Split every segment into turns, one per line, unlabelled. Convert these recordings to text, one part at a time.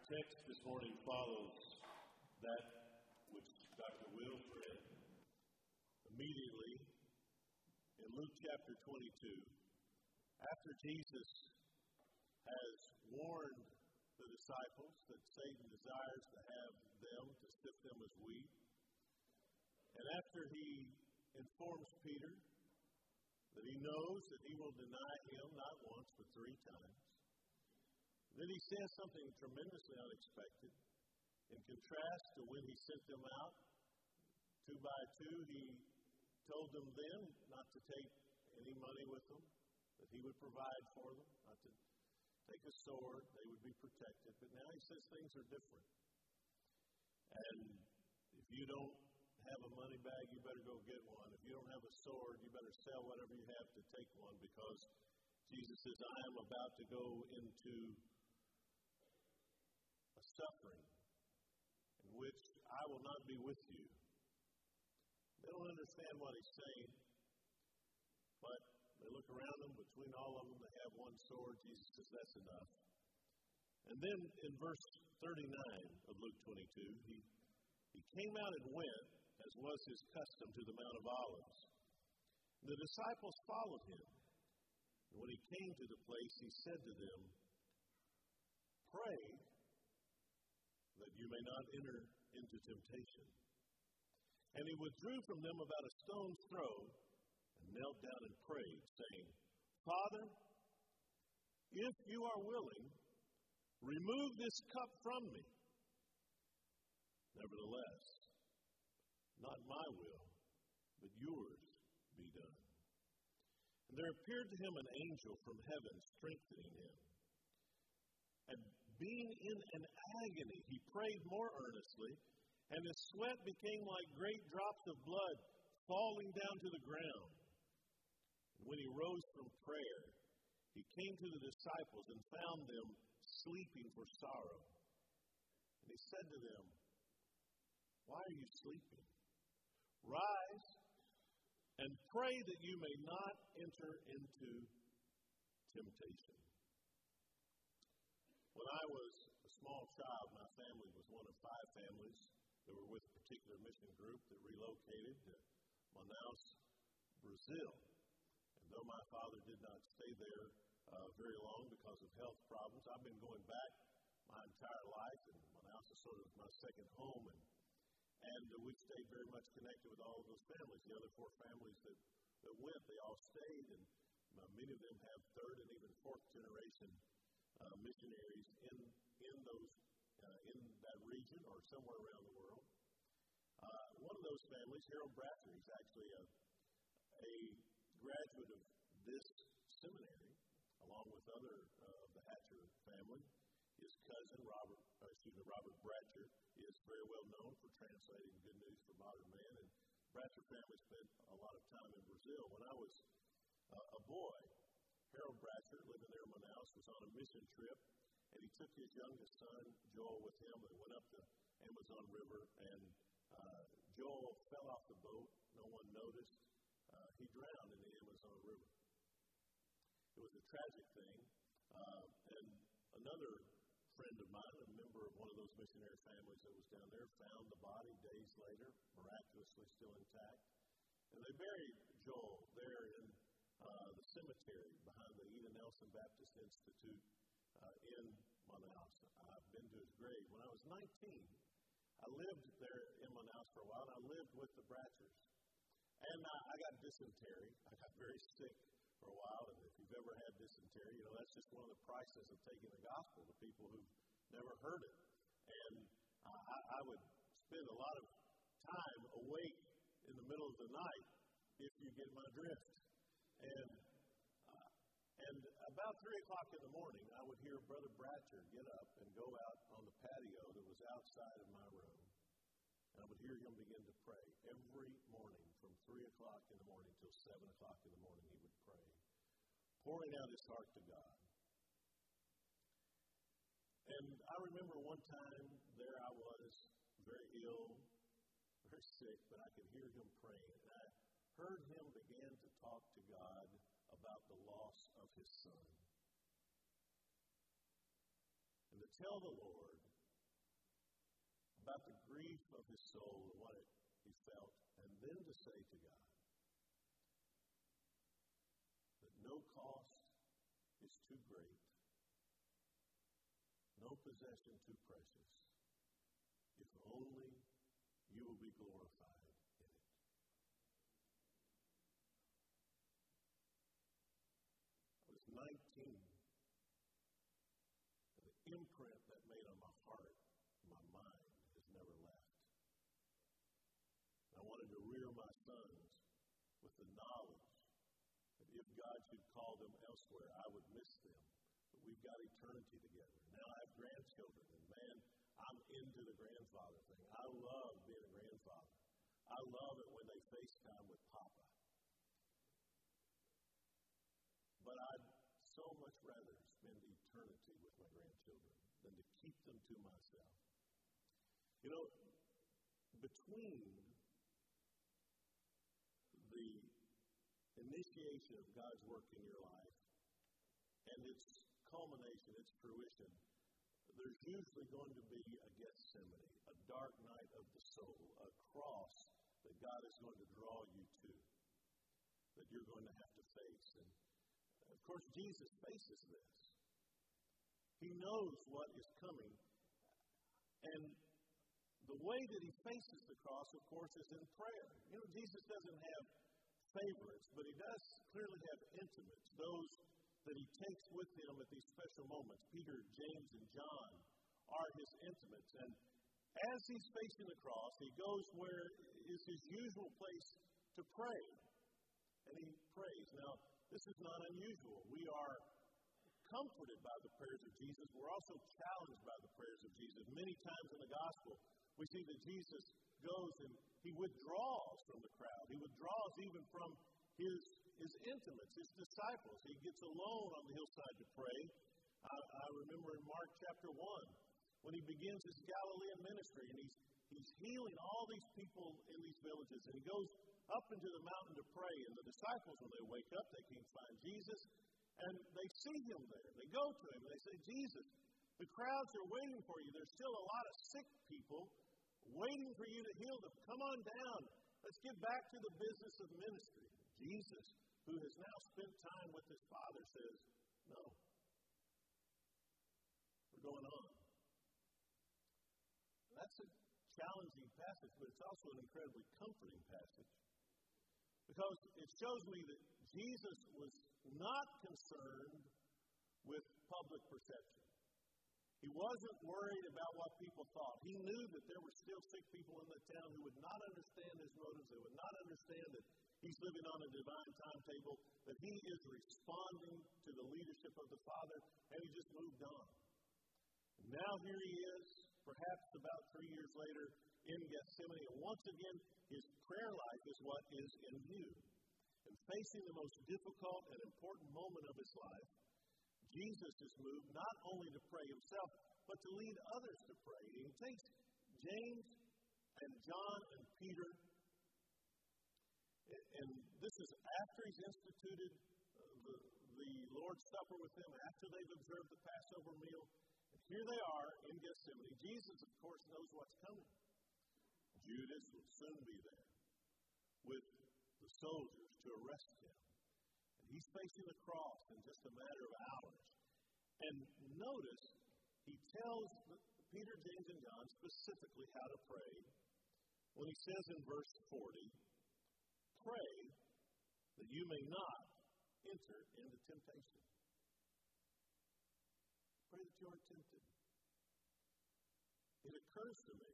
text this morning follows that which Dr. Wills read. Immediately, in Luke chapter 22, after Jesus has warned the disciples that Satan desires to have them, to sift them as wheat, and after he informs Peter that he knows that he will deny him not once but 3 times, then he says something tremendously unexpected. In contrast to when he sent them out 2 by 2, he told them then not to take any money with them, that he would provide for them, not to take a sword, they would be protected. But now he says things are different. And if you don't have a money bag, you better go get one. If you don't have a sword, you better sell whatever you have to take one, because Jesus says, I am about to go into a suffering in which I will not be with you. They don't understand what he's saying, but they look around them. Between all of them, they have one sword. Jesus says, that's enough. And then in verse 39 of Luke 22, he came out and went, as was his custom, to the Mount of Olives. The disciples followed him. And when he came to the place, he said to them, pray that you may not enter into temptation. And he withdrew from them about a stone's throw and knelt down and prayed, saying, Father, if you are willing, remove this cup from me. Nevertheless, not my will, but yours be done. And there appeared to him an angel from heaven, strengthening him. And being in an agony, he prayed more earnestly, and his sweat became like great drops of blood falling down to the ground. And when he rose from prayer, he came to the disciples and found them sleeping for sorrow. And he said to them, why are you sleeping? Rise and pray that you may not enter into temptation. When I was a small child, my family was one of 5 families that were with a particular mission group that relocated to Manaus, Brazil. And though my father did not stay there very long because of health problems, I've been going back my entire life, and Manaus is sort of my second home. And we've stayed very much connected with all of those families. The other 4 families that went, they all stayed, and many of them have 3rd and even 4th generation missionaries in that region or somewhere around the world. One of those families, Harold Bratcher, he's actually a graduate of this seminary, along with other of the Hatcher family. His cousin, Robert Bratcher, is very well known for translating Good News for Modern Man. And Bratcher family spent a lot of time in Brazil. When I was a boy, Harold Bratcher, living there in Manaus, was on a mission trip, and he took his youngest son, Joel, with him. They went up the Amazon River, and Joel fell off the boat. No one noticed. He drowned in the Amazon River. It was a tragic thing. And another friend of mine, a member of one of those missionary families that was down there, found the body days later, miraculously still intact. And they buried Joel there in the cemetery behind the Eda Nelson Baptist Institute in Manaus. I've been to his grave. When I was 19, I lived there in Manaus for a while, and I lived with the Bratchers. And I got dysentery. I got very sick for a while, and if you've ever had dysentery, that's just one of the prices of taking the gospel to people who've never heard it. And I would spend a lot of time awake in the middle of the night, if you get my drift. And about 3 o'clock in the morning, I would hear Brother Bratcher get up and go out on the patio that was outside of my room. And I would hear him begin to pray. Every morning from 3 o'clock in the morning till 7 o'clock in the morning, he would pray, pouring out his heart to God. And I remember one time there I was, very ill, very sick, but I could hear him praying. And I heard him begin to talk to God about the loss of his son. And to tell the Lord about the grief of his soul and what he felt, and then to say to God that no cost is too great, no possession too precious, if only you will be glorified in it. I was 19, and the imprint that made on my heart, my mind, has never left. I wanted to rear my sons with the knowledge that if God should call them elsewhere, I would miss them. But we've got eternity together. Now I have grandchildren, and man, I'm into the grandfather thing. I love being a grandfather. I love it when they FaceTime with Papa. But I'd so much rather spend eternity with my grandchildren than to keep them to myself. You know, between the initiation of God's work in your life and its culmination, its fruition, there's usually going to be a Gethsemane, a dark night of the soul, a cross that God is going to draw you to, that you're going to have to face. And of course, Jesus faces this. He knows what is coming. And the way that he faces the cross, of course, is in prayer. You know, Jesus doesn't have favorites, but he does clearly have intimates, those that he takes with him at these special moments. Peter, James, and John are his intimates. And as he's facing the cross, he goes where is his usual place to pray. And he prays. Now, this is not unusual. We are comforted by the prayers of Jesus. We're also challenged by the prayers of Jesus. Many times in the gospel, we see that Jesus goes and he withdraws from the crowd. He withdraws even from his intimates, his disciples. He gets alone on the hillside to pray. I remember in Mark chapter 1 when he begins his Galilean ministry and he's healing all these people in these villages. And he goes up into the mountain to pray. And the disciples, when they wake up, they can't find Jesus. And they see him there. They go to him and they say, Jesus, the crowds are waiting for you. There's still a lot of sick people waiting for you to heal them. Come on down. Let's get back to the business of ministry. Jesus, who has now spent time with his Father, says, no. We're going on. That's a challenging passage, but it's also an incredibly comforting passage. Because it shows me that Jesus was not concerned with public perception. He wasn't worried about what people thought. He knew that there were still sick people in the town who would not understand his motives. They would not understand that he's living on a divine timetable, that he is responding to the leadership of the Father, and he just moved on. And now here he is, perhaps about 3 years later, in Gethsemane. And once again, his prayer life is what is in view. And facing the most difficult and important moment of his life, Jesus is moved not only to pray himself, but to lead others to pray. And he takes James and John and Peter, and this is after he's instituted the Lord's Supper with them, after they've observed the Passover meal. And here they are in Gethsemane. Jesus, of course, knows what's coming. Judas will soon be there with the soldiers to arrest him. And he's facing the cross in just a matter of hours. And notice, he tells Peter, James, and John specifically how to pray when he says in verse 40, pray that you may not enter into temptation. Pray that you aren't tempted. It occurs to me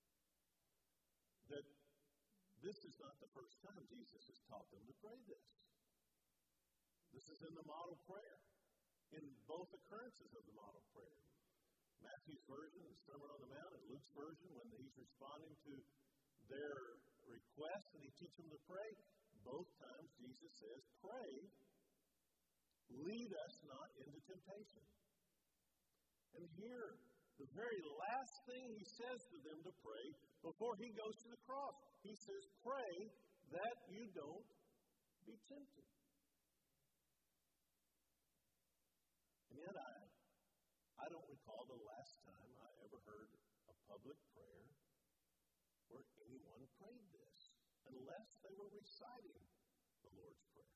that this is not the first time Jesus has taught them to pray this. This is in the model prayer, in both occurrences of the model prayer. Matthew's version, the Sermon on the Mount, and Luke's version, when he's responding to their request and he teaches them to pray, both times Jesus says, pray, lead us not into temptation. And here, the very last thing he says to them to pray before he goes to the cross, he says, pray that you don't be tempted. And yet I don't recall the last time I ever heard a public prayer where anyone prayed this, unless they were reciting the Lord's Prayer.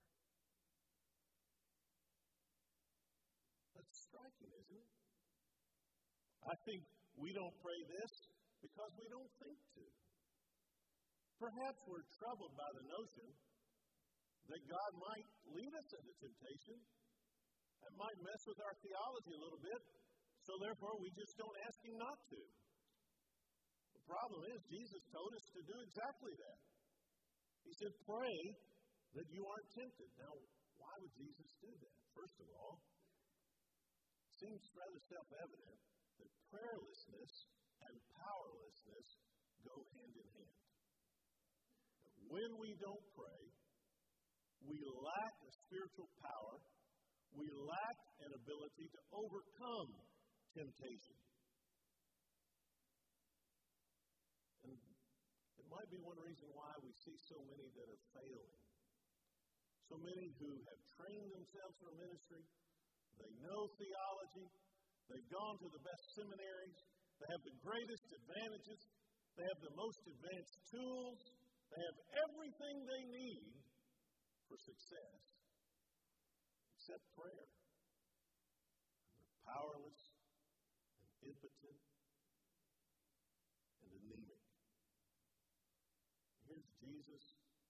That's striking, isn't it? I think we don't pray this because we don't think to. Perhaps we're troubled by the notion that God might lead us into temptation. That might mess with our theology a little bit, so therefore we just don't ask Him not to. The problem is Jesus told us to do exactly that. He said, pray that you aren't tempted. Now, why would Jesus do that? First of all, it seems rather self-evident that prayerlessness and powerlessness go hand in hand. When we don't pray, we lack a spiritual power. We lack an ability to overcome temptation. And it might be one reason why we see so many that are failing. So many who have trained themselves for ministry. They know theology. They've gone to the best seminaries. They have the greatest advantages. They have the most advanced tools. They have everything they need for success, except prayer. And they're powerless and impotent and anemic. Here's Jesus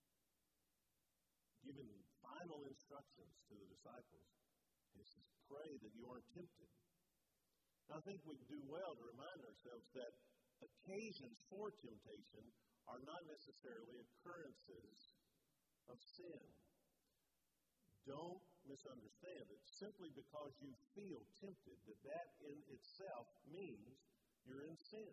giving final instructions to the disciples. He says, pray that you aren't tempted. Now, I think we do well to remind ourselves that occasions for temptation are not necessarily occurrences of sin. Don't misunderstand it. Simply because you feel tempted, that in itself means you're in sin.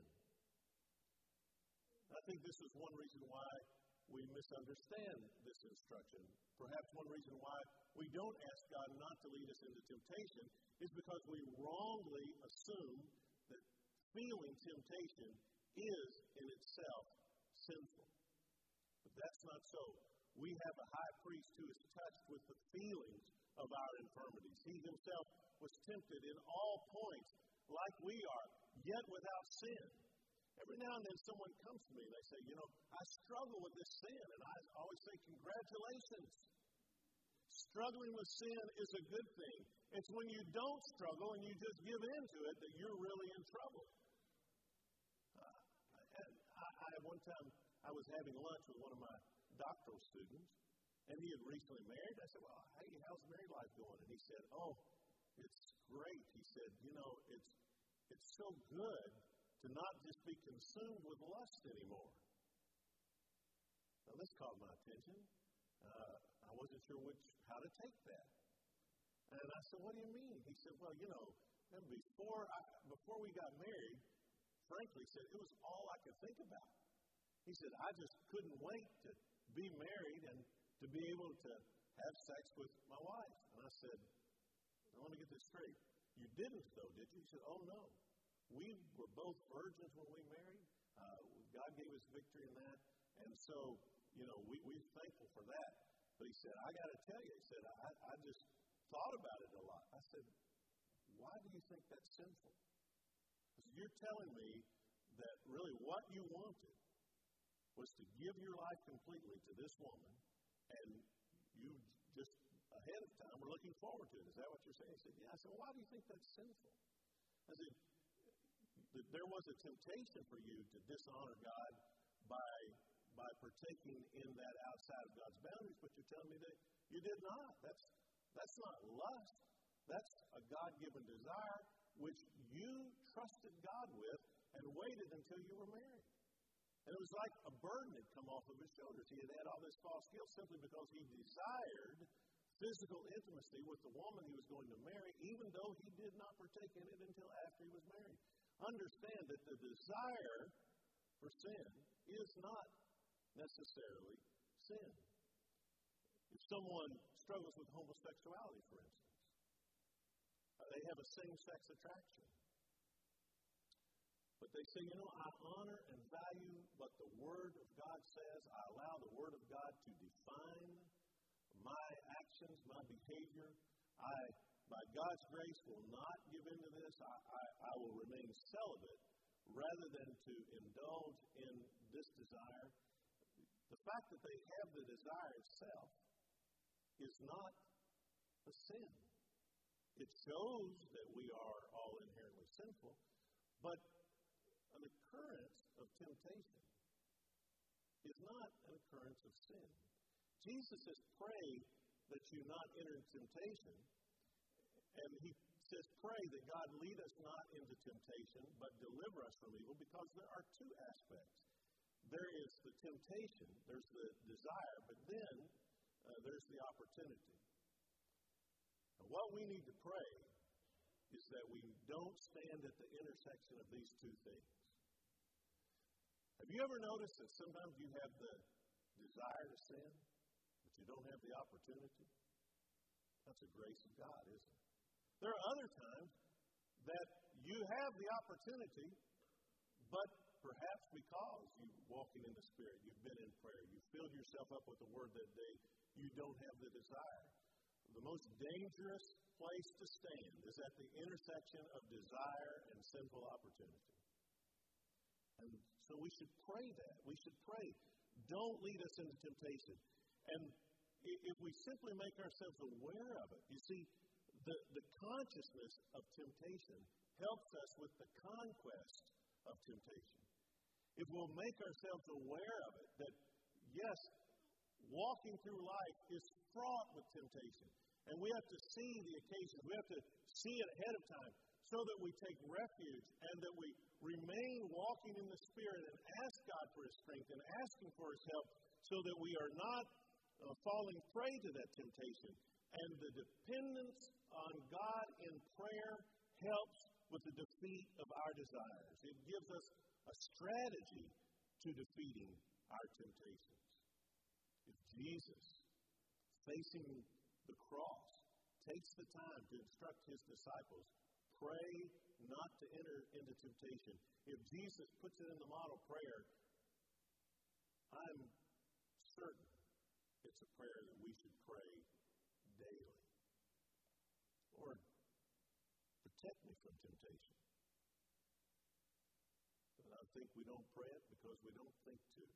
I think this is one reason why we misunderstand this instruction. Perhaps one reason why we don't ask God not to lead us into temptation is because we wrongly assume that feeling temptation is in itself sinful. But that's not so. We have a high priest who is touched with the feelings of our infirmities. He himself was tempted in all points like we are, yet without sin. Every now and then someone comes to me and they say, I struggle with this sin. And I always say, congratulations. Struggling with sin is a good thing. It's when you don't struggle and you just give in to it that you're really in trouble. One time I was having lunch with one of my doctoral students, and he had recently married. I said, well, hey, how's married life going? And he said, oh, it's great. He said, it's so good to not just be consumed with lust anymore. Now, this caught my attention. I wasn't sure how to take that. And I said, what do you mean? He said, well, before we got married, frankly, he said, it was all I could think about. He said, I just couldn't wait to be married and to be able to have sex with my wife. And I said, I want to get this straight. You didn't, though, did you? He said, oh, no. We were both virgins when we married. God gave us victory in that. And so, we're thankful for that. But he said, I got to tell you, he said, I just thought about it a lot. I said, why do you think that's sinful? Because you're telling me that really what you wanted was to give your life completely to this woman, and you just ahead of time were looking forward to it. Is that what you're saying? He said, yeah. I said, well, why do you think that's sinful? I said, there was a temptation for you to dishonor God by partaking in that outside of God's boundaries, but you're telling me that you did not. That's not lust. That's a God-given desire which you trusted God with and waited until you were married. And it was like a burden had come off of his shoulders. He had had all this false guilt simply because he desired physical intimacy with the woman he was going to marry, even though he did not partake in it until after he was married. Understand that the desire for sin is not necessarily sin. If someone struggles with homosexuality, for instance, they have a same-sex attraction. But they say, I honor and value what the Word of God says. I allow the Word of God to define my actions, my behavior. I, by God's grace, will not give in to this. I will remain celibate rather than to indulge in this desire, the fact that they have the desire itself is not a sin. It shows that we are all inherently sinful, but an occurrence of temptation is not an occurrence of sin. Jesus says, pray that you not enter temptation, and he says, pray that God lead us not into temptation, but deliver us from evil, because there are two aspects. There is the temptation, there's the desire, but then there's the opportunity. And what we need to pray is that we don't stand at the intersection of these two things. Have you ever noticed that sometimes you have the desire to sin, but you don't have the opportunity? That's a grace of God, isn't it? There are other times that you have the opportunity, but perhaps because you're walking in the Spirit, you've been in prayer, you've filled yourself up with the Word that day, you don't have the desire. The most dangerous place to stand is at the intersection of desire and sinful opportunity. And so we should pray that. We should pray, don't lead us into temptation. And if we simply make ourselves aware of it, you see, the consciousness of temptation helps us with the conquest of temptation. If we'll make ourselves aware of it, that yes, walking through life is fraught with temptation. And we have to see the occasions. We have to see it ahead of time so that we take refuge and that we remain walking in the Spirit and ask God for His strength and ask Him for His help so that we are not falling prey to that temptation. And the dependence on God in prayer helps with the defeat of our desires. It gives us a strategy to defeating our temptations. If Jesus, facing the cross, takes the time to instruct His disciples, pray not to enter into temptation. If Jesus puts it in the model prayer, I'm certain it's a prayer that we should pray daily. Lord, protect me from temptation. But I think we don't pray it because we don't think to.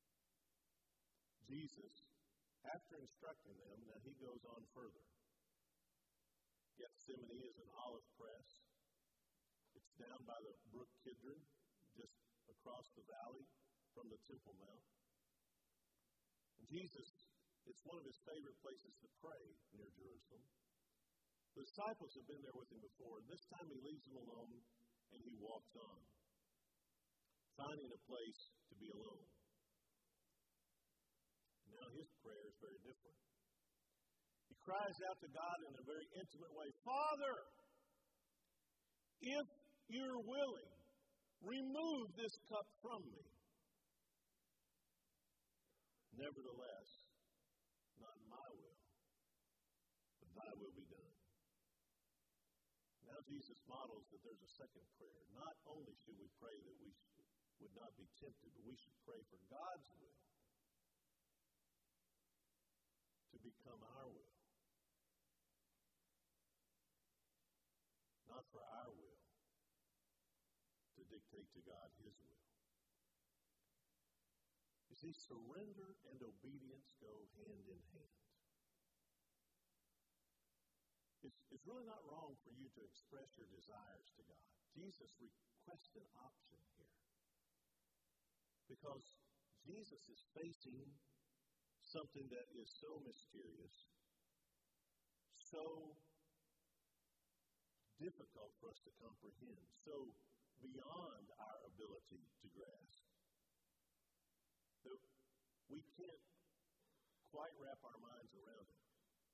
Jesus, after instructing them, now He goes on further. Gethsemane is an olive press. It's down by the brook Kidron, just across the valley from the Temple Mount. And Jesus, it's one of His favorite places to pray near Jerusalem. The disciples have been there with Him before. This time He leaves them alone and He walks on, finding a place to be alone. Now His prayer is very different. He cries out to God in a very intimate way, Father, if You're willing, remove this cup from me. Nevertheless, not my will, but Thy will be done. Now Jesus models that there's a second prayer. Not only should we pray that we would not be tempted, but we should pray for God's will to become our will. Not for our will to dictate to God His will. You see, surrender and obedience go hand in hand. It's really not wrong for you to express your desires to God. Jesus requests an option here. Because Jesus is facing something that is so mysterious, so difficult for us to comprehend, so beyond our ability to grasp, that we can't quite wrap our minds around it.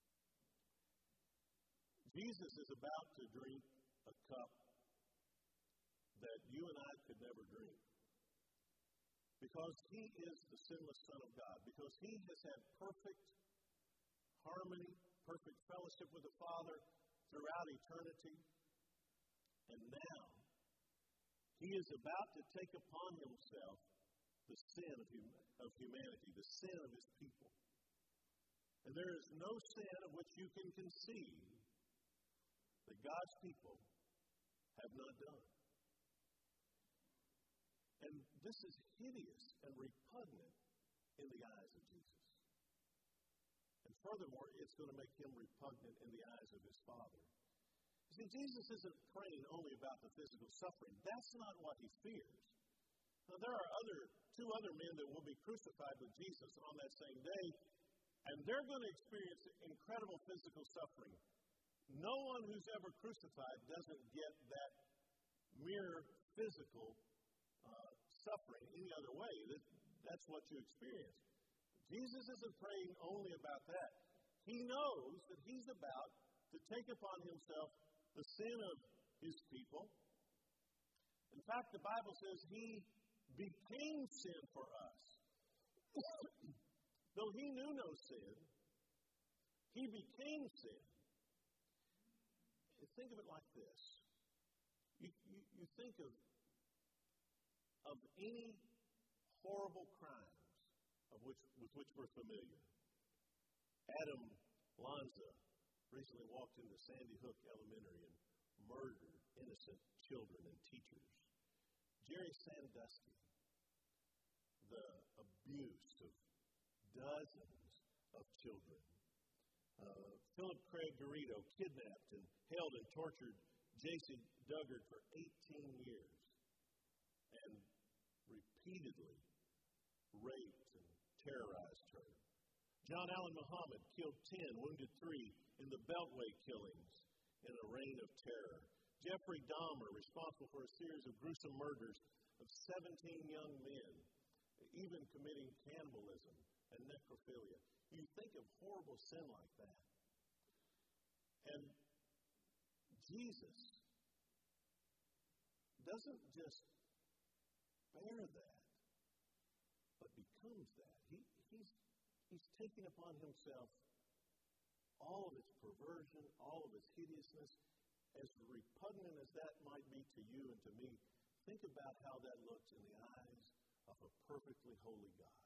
Jesus is about to drink a cup that you and I could never drink. Because He is the sinless Son of God. Because He has had perfect harmony, perfect fellowship with the Father throughout eternity. And now, He is about to take upon Himself the sin of humanity, the sin of His people. And there is no sin of which you can conceive that God's people have not done. this is hideous and repugnant in the eyes of Jesus. And furthermore, it's going to make him repugnant in the eyes of his Father. You see, Jesus isn't praying only about the physical suffering. That's not what he fears. Now, there are two other men that will be crucified with Jesus on that same day, and they're going to experience incredible physical suffering. No one who's ever crucified doesn't get that mere physical suffering any other way. That's what you experience. Jesus isn't praying only about that. He knows that he's about to take upon himself the sin of his people. In fact, the Bible says he became sin for us. Though he knew no sin, he became sin. Think of it like this. You think of any horrible crimes with which we're familiar. Adam Lanza recently walked into Sandy Hook Elementary and murdered innocent children and teachers. Jerry Sandusky, the abuse of dozens of children. Philip Craig Garrido kidnapped and held and tortured J.C. Duggar for 18 years and repeatedly raped and terrorized her. John Allen Muhammad killed 10, wounded 3 in the Beltway killings in a reign of terror. Jeffrey Dahmer, responsible for a series of gruesome murders of 17 young men, even committing cannibalism and necrophilia. You think of horrible sin like that. And Jesus doesn't just bear that, but becomes that. He's taken upon himself all of its perversion, all of its hideousness. As repugnant as that might be to you and to me, think about how that looks in the eyes of a perfectly holy God.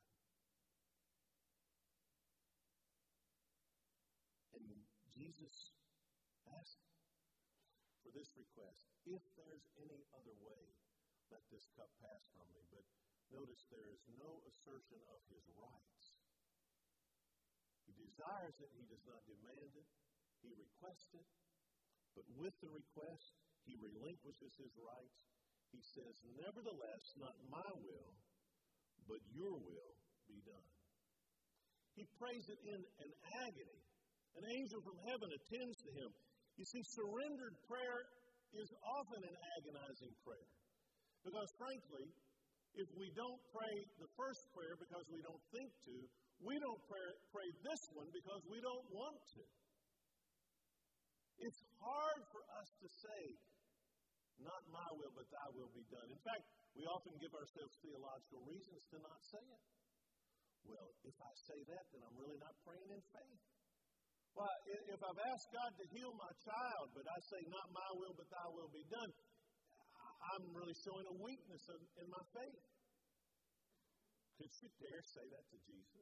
And Jesus asked for this request: if there's any other way, let this cup pass from me. But notice there is no assertion of his rights. He desires it, he does not demand it. He requests it, but with the request, he relinquishes his rights. He says, nevertheless, not my will, but your will be done. He prays it in an agony. An angel from heaven attends to him. You see, surrendered prayer is often an agonizing prayer. Because frankly, if we don't pray the first prayer because we don't think to, we don't pray this one because we don't want to. It's hard for us to say, not my will, but thy will be done. In fact, we often give ourselves theological reasons to not say it. Well, if I say that, then I'm really not praying in faith. Well, if I've asked God to heal my child, but I say, not my will, but thy will be done, I'm really showing a weakness in my faith. Could you dare say that to Jesus?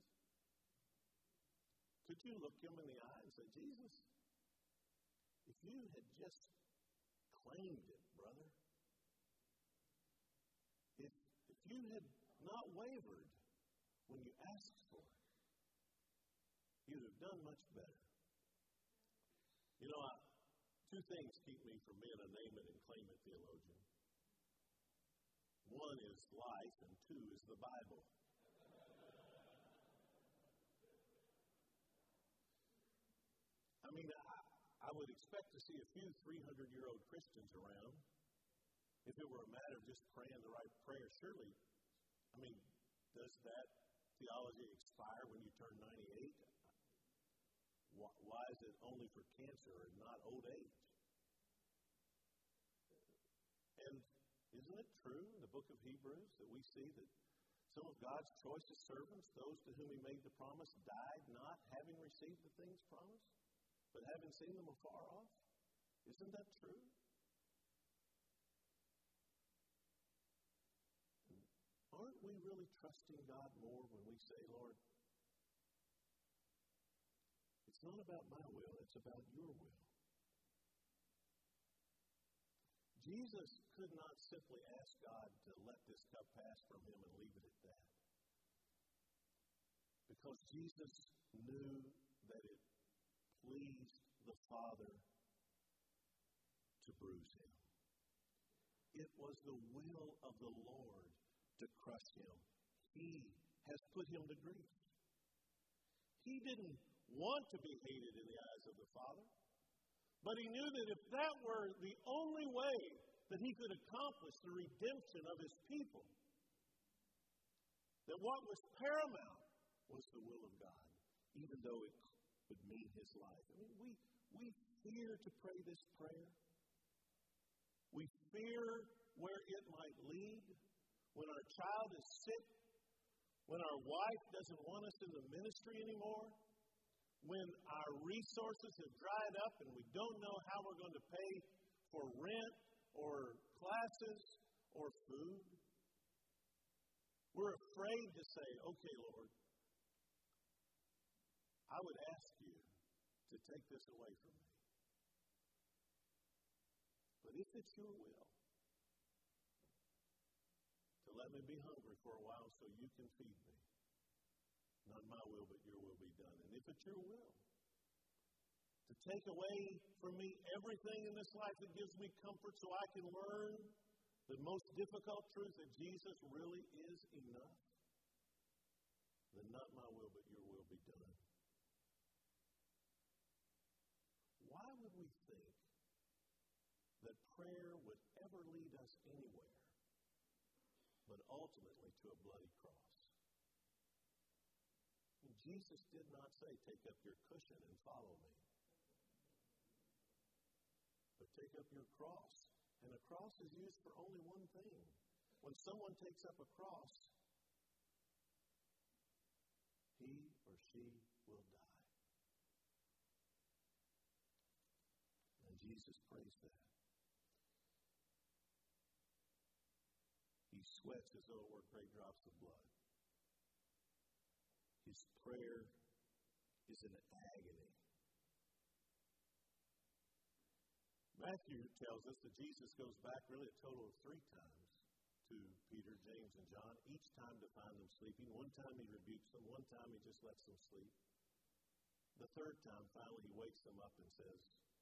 Could you look him in the eye and say, Jesus, if you had just claimed it, brother, if you had not wavered when you asked for it, you'd have done much better. You know, two things keep me from being a name it and claim it theologian. One is life, and two is the Bible. I mean, I would expect to see a few 300-year-old Christians around. If it were a matter of just praying the right prayer, surely, I mean, does that theology expire when you turn 98? Why is it only for cancer and not old age? And isn't it true in the book of Hebrews that we see that some of God's choicest servants, those to whom he made the promise, died not having received the things promised, but having seen them afar off? Isn't that true? And aren't we really trusting God more when we say, Lord, it's not about my will, it's about your will. Jesus could not simply ask God to let this cup pass from him and leave it at that. Because Jesus knew that it pleased the Father to bruise him. It was the will of the Lord to crush him. He has put him to grief. He didn't want to be hated in the eyes of the Father, but he knew that if that were the only way that he could accomplish the redemption of his people, that what was paramount was the will of God, even though it would mean his life. I mean, we fear to pray this prayer. We fear where it might lead. When our child is sick, when our wife doesn't want us in the ministry anymore, when our resources have dried up and we don't know how we're going to pay for rent or classes or food, we're afraid to say, okay, Lord, I would ask you to take this away from me. But if it's your will, to let me be hungry for a while so you can feed me, not my will, but your will be done. And if it's your will, to take away from me everything in this life that gives me comfort so I can learn the most difficult truth that Jesus really is enough, then not my will, but your will be done. Why would we think that prayer would ever lead us anywhere but ultimately to a bloody cross? And Jesus did not say, take up your cushion and follow me. But take up your cross. And a cross is used for only one thing. When someone takes up a cross, he or she will die. And Jesus prays that. He sweats as though it were great drops of blood. His prayer is an agony. Matthew tells us that Jesus goes back really a total of 3 times to Peter, James, and John, each time to find them sleeping. One time he rebukes them, one time he just lets them sleep. The 3rd time, finally, he wakes them up and says,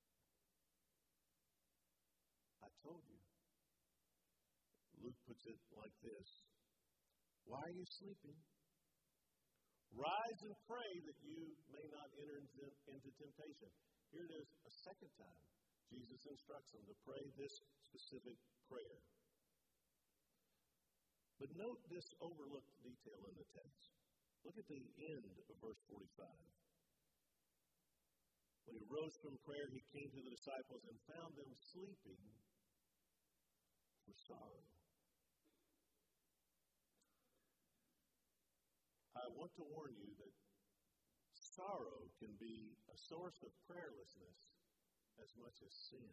I told you. Luke puts it like this: why are you sleeping? Rise and pray that you may not enter into temptation. Here it is a 2nd time. Jesus instructs them to pray this specific prayer. But note this overlooked detail in the text. Look at the end of verse 45. When he rose from prayer, he came to the disciples and found them sleeping for sorrow. I want to warn you that sorrow can be a source of prayerlessness as much as sin.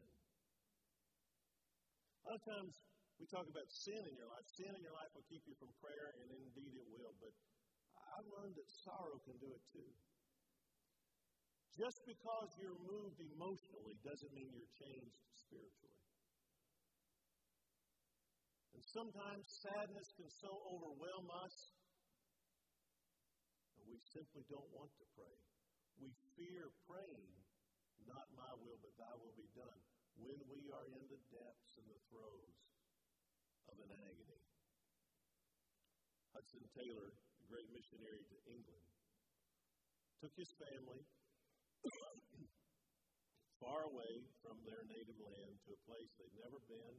A lot of times we talk about sin in your life. Sin in your life will keep you from prayer, and indeed it will. But I've learned that sorrow can do it too. Just because you're moved emotionally doesn't mean you're changed spiritually. And sometimes sadness can so overwhelm us that we simply don't want to pray. We fear praying, not my will, but thy will be done, when we are in the depths and the throes of an agony. Hudson Taylor, the great missionary to England, took his family far away from their native land to a place they'd never been,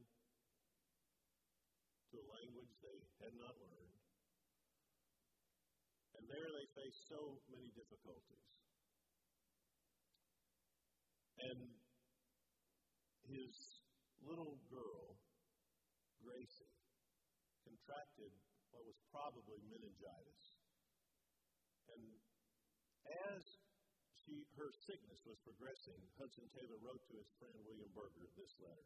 to a language they had not learned. And there they faced so many difficulties. And his little girl, Gracie, contracted what was probably meningitis. And as her sickness was progressing, Hudson Taylor wrote to his friend William Berger this letter: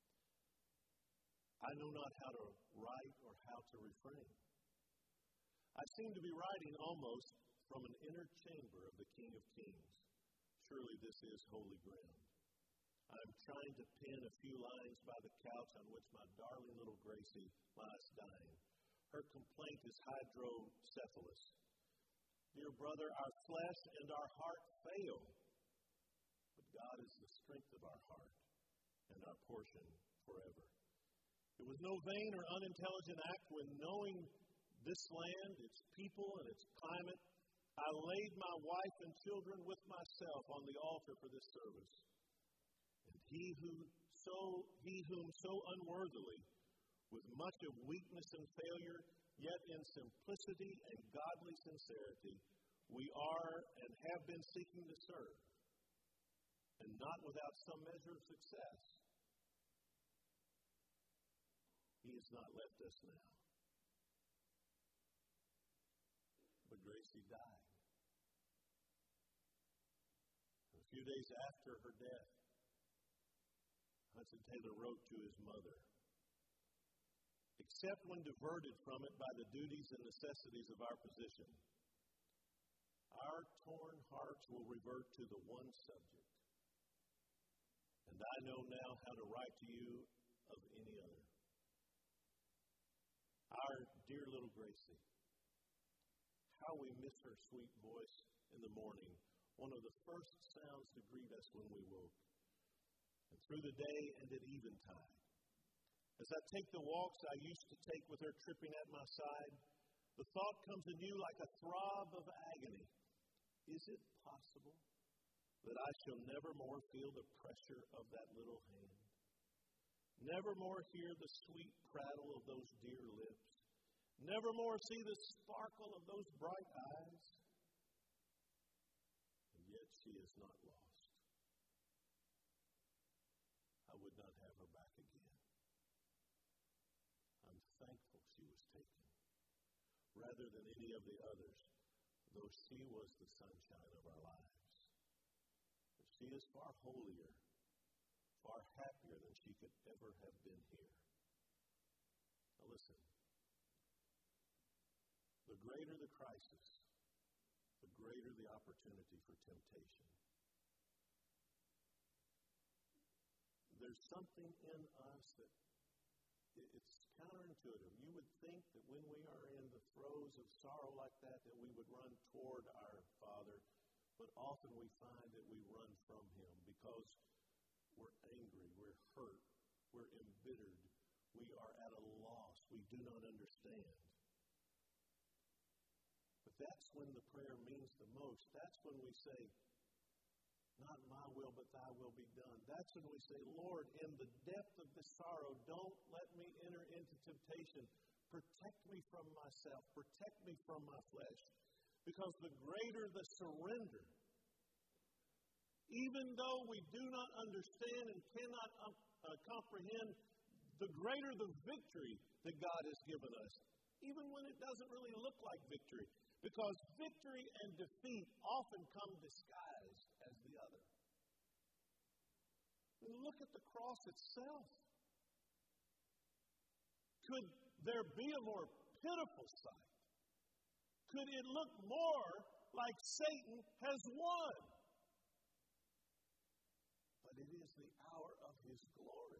I know not how to write or how to refrain. I seem to be writing almost from an inner chamber of the King of Kings. Surely this is holy ground. I'm trying to pen a few lines by the couch on which my darling little Gracie lies dying. Her complaint is hydrocephalus. Dear brother, our flesh and our heart fail, but God is the strength of our heart and our portion forever. It was no vain or unintelligent act when, knowing this land, its people, and its climate, I laid my wife and children with myself on the altar for this service. And he whom so unworthily, with much of weakness and failure, yet in simplicity and godly sincerity, we are and have been seeking to serve, and not without some measure of success. He has not left us now. But Gracie died. A few days after her death, Hudson Taylor wrote to his mother, except when diverted from it by the duties and necessities of our position, our torn hearts will revert to the one subject. And I know now how to write to you of any other. Our dear little Gracie, how we miss her sweet voice in the morning, one of the first sounds to greet us when we woke, and through the day and at eventide. As I take the walks I used to take with her tripping at my side, the thought comes anew like a throb of agony. Is it possible that I shall never more feel the pressure of that little hand? Never more hear the sweet prattle of those dear lips? Never more see the sparkle of those bright eyes? And yet she is not lost. I would not have her back again. I'm thankful she was taken, rather than any of the others, though she was the sunshine of our lives. But she is far holier, far happier than she could ever have been here. Now listen, the greater the crisis, the greater the opportunity for temptation. There's something in us that it's counterintuitive. You would think that when we are in the throes of sorrow like that we would run toward our Father, but often we find that we run from Him because we're angry, we're hurt, we're embittered, we are at a loss, we do not understand. But that's when the prayer means the most. That's when we say, not my will, but thy will be done. That's when we say, Lord, in the depth of this sorrow, don't let me enter into temptation. Protect me from myself. Protect me from my flesh. Because the greater the surrender, even though we do not understand and cannot comprehend, the greater the victory that God has given us, even when it doesn't really look like victory. Because victory and defeat often come disguised as the other. And look at the cross itself. Could there be a more pitiful sight? Could it look more like Satan has won? But it is the hour of his glory.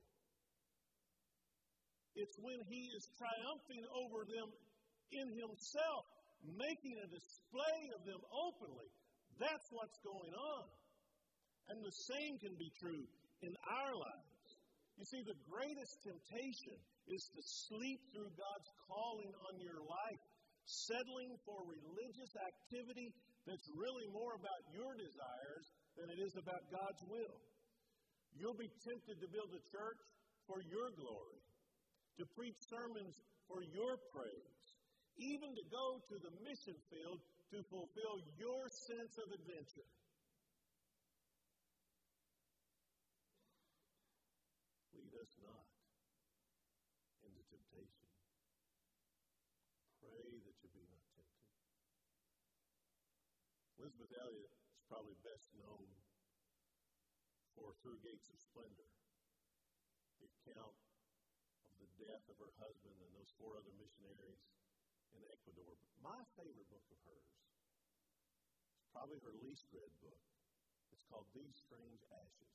It's when he is triumphing over them in himself, making a display of them openly. That's what's going on. And the same can be true in our lives. You see, the greatest temptation is to sleep through God's calling on your life, settling for religious activity that's really more about your desires than it is about God's will. You'll be tempted to build a church for your glory, to preach sermons for your praise, even to go to the mission field to fulfill your sense of adventure. Lead us not into temptation. Pray that you be not tempted. Elizabeth Elliot is probably best known for Through Gates of Splendor, the account of the death of her husband and those 4 other missionaries in Ecuador. But my favorite book of hers is probably her least read book. It's called These Strange Ashes.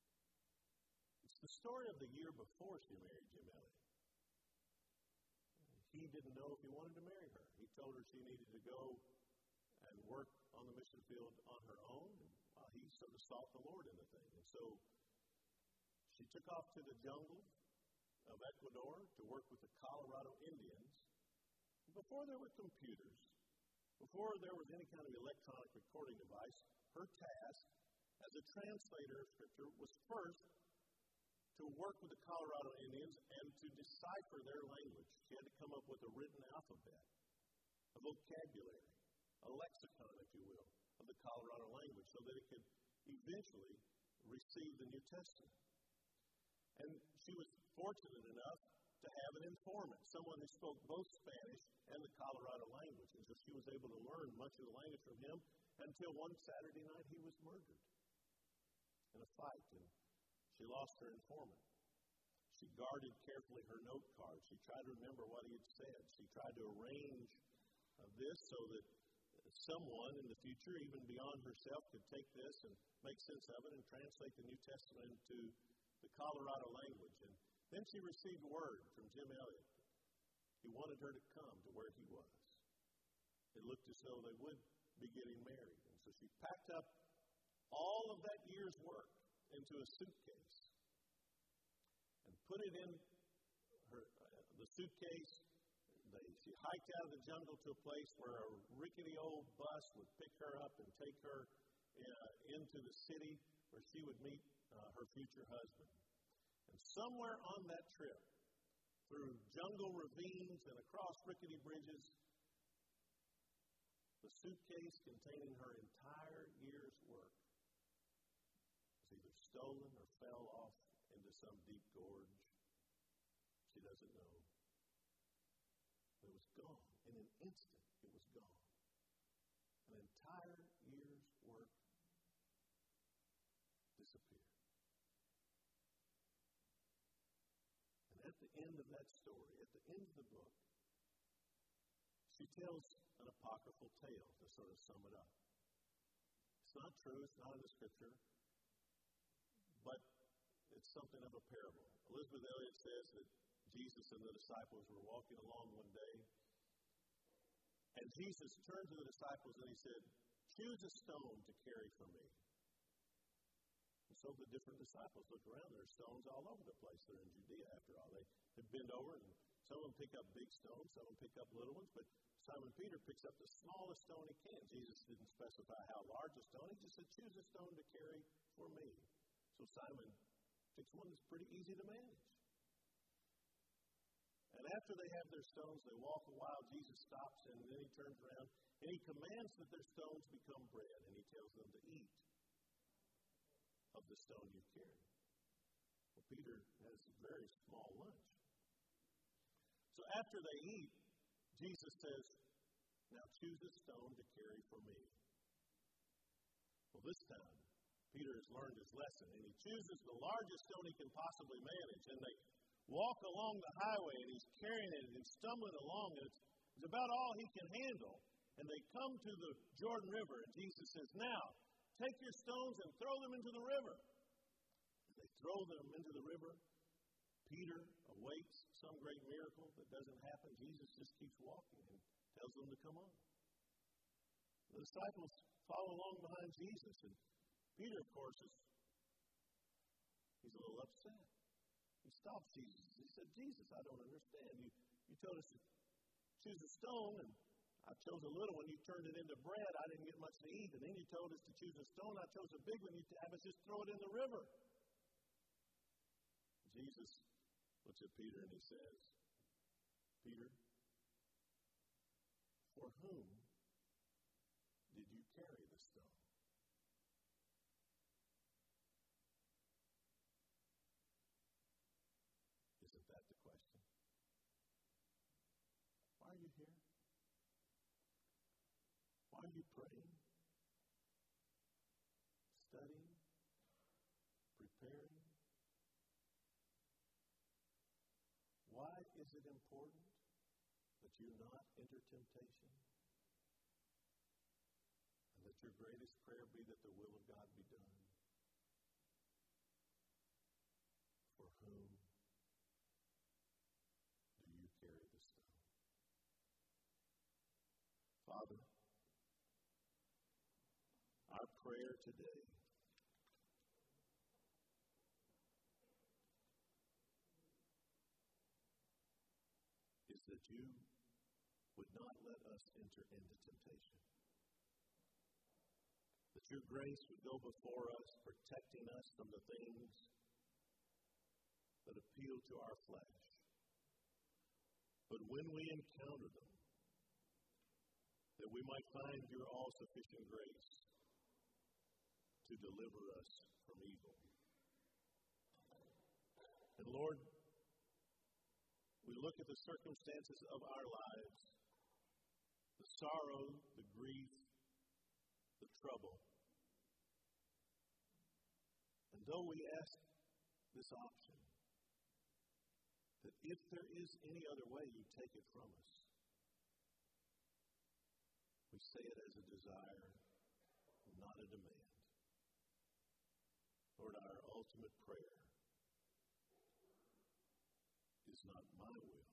It's the story of the year before she married Jim Elliot. didn't know if he wanted to marry her. He told her she needed to go and work on the mission field on her own. And he sort of sought the Lord in the thing. And so she took off to the jungle of Ecuador to work with the Colorado Indians. Before there were computers, before there was any kind of electronic recording device, her task as a translator of Scripture was first to work with the Colorado Indians and to decipher their language. She had to come up with a written alphabet, a vocabulary, a lexicon, if you will, of the Colorado language so that it could eventually receive the New Testament. And she was fortunate enough to have an informant, someone who spoke both Spanish and the Colorado language. And so she was able to learn much of the language from him until one Saturday night he was murdered in a fight. And she lost her informant. She guarded carefully her note card. She tried to remember what he had said. She tried to arrange this so that someone in the future, even beyond herself, could take this and make sense of it and translate the New Testament into the Colorado language. And then she received word from Jim Elliot. He wanted her to come to where he was. It looked as though they would be getting married. And so she packed up all of that year's work into a suitcase and put it in the suitcase. She hiked out of the jungle to a place where a rickety old bus would pick her up and take her into the city where she would meet her future husband. And somewhere on that trip, through jungle ravines and across rickety bridges, the suitcase containing her entire year's work was either stolen or fell off into some deep gorge. She doesn't know. But it was gone. In an instant, it was gone. An entire year's work disappeared. And at the end of that story, at the end of the book, she tells an apocryphal tale to sort of sum it up. It's not true, it's not in the Scripture, but it's something of a parable. Elizabeth Elliot says that Jesus and the disciples were walking along one day, and Jesus turned to the disciples and he said, "Choose a stone to carry for me." And so the different disciples look around. There are stones all over the place. They're in Judea, after all. They bend over, and some of them pick up big stones, some of them pick up little ones, but Simon Peter picks up the smallest stone he can. Jesus didn't specify how large a stone. He just said, "Choose a stone to carry for me." So Simon picks one that's pretty easy to manage. And after they have their stones, they walk a while. Jesus stops, and then he turns around, and he commands that their stones become bread, and he tells them to eat of the stone you carry. Well, Peter has a very small lunch. So after they eat, Jesus says, "Now choose a stone to carry for me." Well, this time, Peter has learned his lesson, and he chooses the largest stone he can possibly manage. And they walk along the highway, and he's carrying it and stumbling along, and it's about all he can handle. And they come to the Jordan River, and Jesus says, "Now, take your stones and throw them into the river." And they throw them into the river. Peter awaits some great miracle that doesn't happen. Jesus just keeps walking and tells them to come on. The disciples follow along behind Jesus, and Peter, of course, he's a little upset. He stops Jesus. He said, "Jesus, I don't understand. You told us to choose a stone, and I chose a little one. You turned it into bread. I didn't get much to eat. And then you told us to choose a stone. I chose a big one. You have us just throw it in the river." Jesus looks at Peter and he says, "Peter, for whom did you carry the stone?" Isn't that the question? Why are you here? Why are you praying, studying, preparing? Why is it important that you not enter temptation? And that your greatest prayer be that the will of God be done? For whom do you carry the stone? prayer today is that you would not let us enter into temptation. That your grace would go before us, protecting us from the things that appeal to our flesh. But when we encounter them, that we might find your all-sufficient grace to deliver us from evil. And Lord, we look at the circumstances of our lives, the sorrow, the grief, the trouble. And though we ask this option, that if there is any other way, you take it from us. We say it as a desire, not a demand. Lord, our ultimate prayer is not my will,